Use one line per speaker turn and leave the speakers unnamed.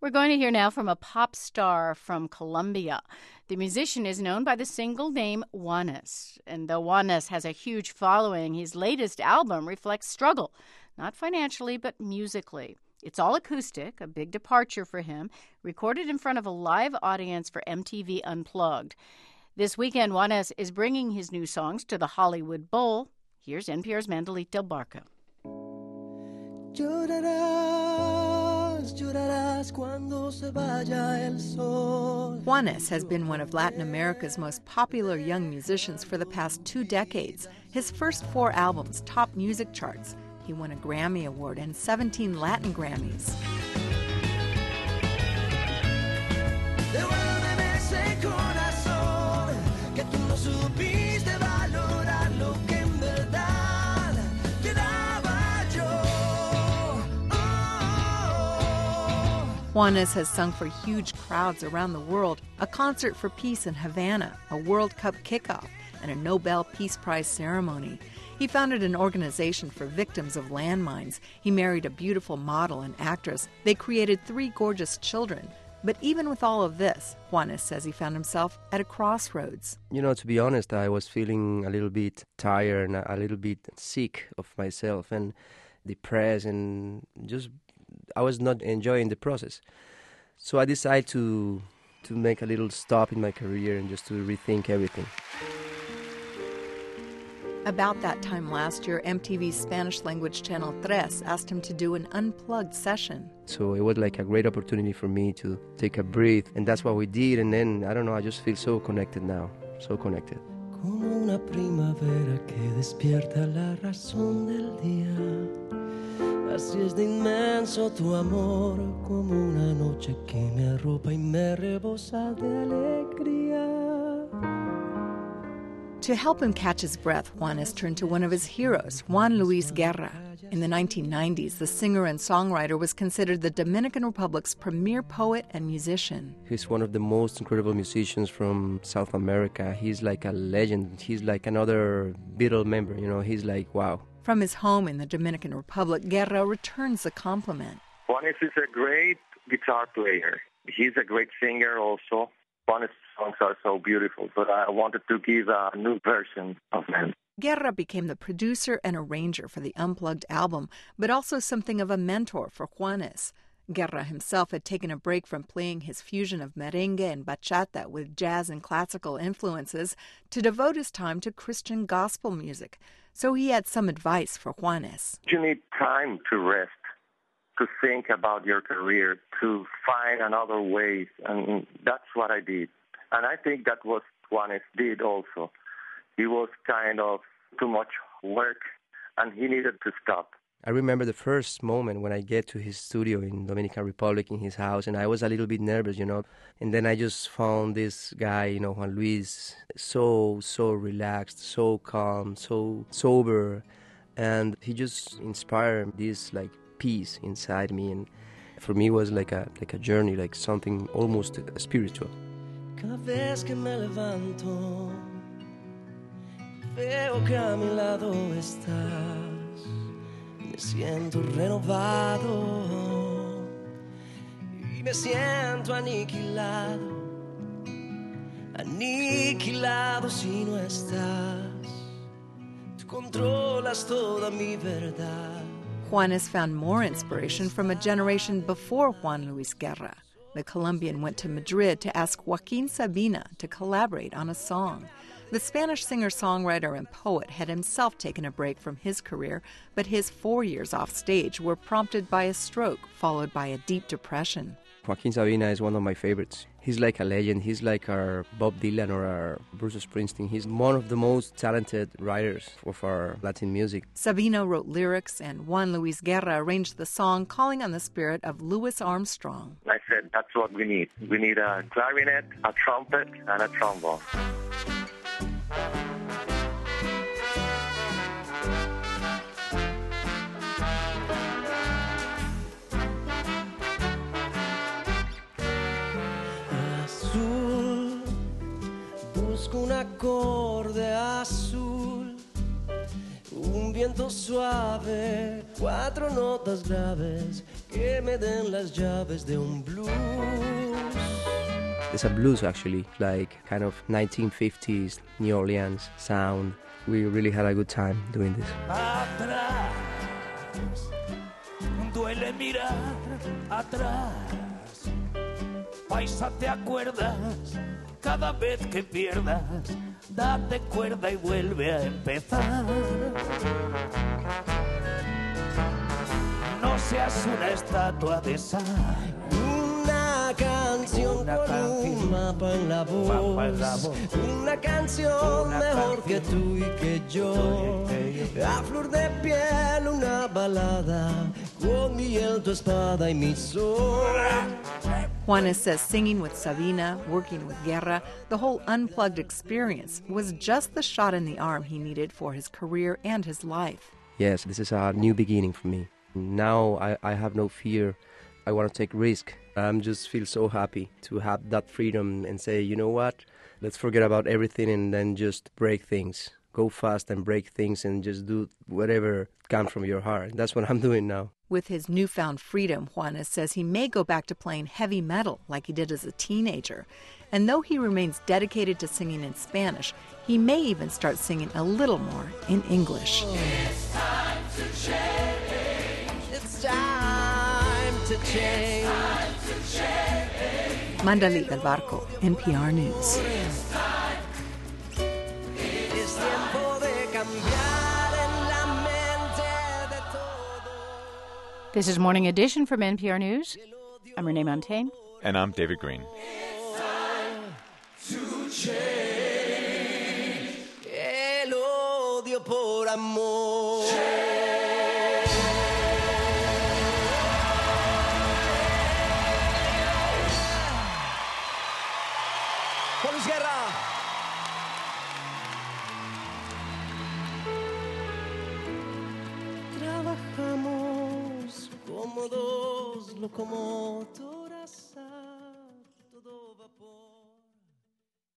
We're going to hear now from a pop star from Colombia. The musician is known by the single name Juanes. And though Juanes has a huge following, his latest album reflects struggle, not financially, but musically. It's all acoustic, a big departure for him, recorded in front of a live audience for MTV Unplugged. This weekend, Juanes is bringing his new songs to the Hollywood Bowl. Here's NPR's Mandalit Del Barco.
Juanes has been one of Latin America's most popular young musicians for the past 2 decades. His first 4 albums topped music charts. He won a Grammy Award and 17 Latin Grammys. Juanes has sung for huge crowds around the world, a concert for peace in Havana, a World Cup kickoff, and a Nobel Peace Prize ceremony. He founded an organization for victims of landmines. He married a beautiful model and actress. They created 3 gorgeous children. But even with all of this, Juanes says he found himself at a crossroads.
To be honest, I was feeling a little bit tired and a little bit sick of myself and depressed, and just I was not enjoying the process. So I decided to make a little stop in my career and just to rethink everything.
About that time last year, MTV's Spanish-language channel Tres asked him to do an unplugged session.
So it was like a great opportunity for me to take a breath, and that's what we did. And then, I don't know, I just feel so connected now, so connected.
Como una primavera que despierta la razón del día. Así es de inmenso tu amor, como una noche que me arropa y me rebosa de alegría.
To help him catch his breath, Juanes turned to one of his heroes, Juan Luis Guerra. In the 1990s, the singer and songwriter was considered the Dominican Republic's premier poet and musician.
He's one of the most incredible musicians from South America. He's like a legend. He's like another Beatle member, He's like, wow.
From his home in the Dominican Republic, Guerra returns the compliment.
Juanes is a great guitar player. He's a great singer also. Juanes' songs are so beautiful, but I wanted to give a new version of them.
Guerra became the producer and arranger for the Unplugged album, but also something of a mentor for Juanes. Guerra himself had taken a break from playing his fusion of merengue and bachata with jazz and classical influences to devote his time to Christian gospel music. So he had some advice for Juanes.
You need time to rest, to think about your career, to find another ways, and that's what I did. And I think that was Juanes did also. He was kind of too much work, and he needed to stop.
I remember the first moment when I get to his studio in Dominican Republic, in his house, and I was a little bit nervous, And then I just found this guy, Juan Luis, so relaxed, so calm, so sober. And he just inspired this, peace inside me. And for me, it was like a journey, like something almost spiritual.
Cada vez que me levanto, veo que a mi lado estás. Me siento renovado y me siento aniquilado si no estás. Tú controlas toda mi verdad.
Juanes found more inspiration from a generation before Juan Luis Guerra. The Colombian went to Madrid to ask Joaquin Sabina to collaborate on a song. The Spanish singer-songwriter and poet had himself taken a break from his career, but his 4 years off stage were prompted by a stroke, followed by a deep depression.
Joaquin Sabina is one of my favorites. He's like a legend. He's like our Bob Dylan or our Bruce Springsteen. He's one of the most talented writers of our Latin music.
Sabina wrote lyrics, and Juan Luis Guerra arranged the song, calling on the spirit of Louis Armstrong.
I said, that's what we need. We need a clarinet, a trumpet, and a trombone.
Un acorde azul, un viento suave, 4 notas graves que me den las llaves de un blues.
It's a blues actually, like kind of 1950s New Orleans sound. We really had a good time doing this.
Atrás, duele mirar atrás. Paisa, ¿te acuerdas? Cada vez que pierdas, date cuerda y vuelve a empezar. No seas una estatua de sal.
Una canción con un mapa en la voz. Una canción mejor que tú y que yo. A flor de piel una balada con mi hiel, tu espada y mi sol.
Juanes says singing with Sabina, working with Guerra, the whole unplugged experience was just the shot in the arm he needed for his career and his life.
Yes, this is a new beginning for me. Now I have no fear. I want to take risk. I just feel so happy to have that freedom and say, you know what, let's forget about everything and then just break things. Go fast and break things and just do whatever comes from your heart. That's what I'm doing now.
With his newfound freedom, Juanes says he may go back to playing heavy metal like he did as a teenager. And though he remains dedicated to singing in Spanish, he may even start singing a little more in English.
It's time to change. It's time to change.
Mandali Del Barco, NPR News.
Es tiempo de cambiar en la mente de todo.
This is Morning Edition from NPR News. I'm Renee Montaigne.
And I'm David Green.
To change. El odio por amor. Juan Luis Guerra. Trabajamos como dos locomotoras a todo vapor.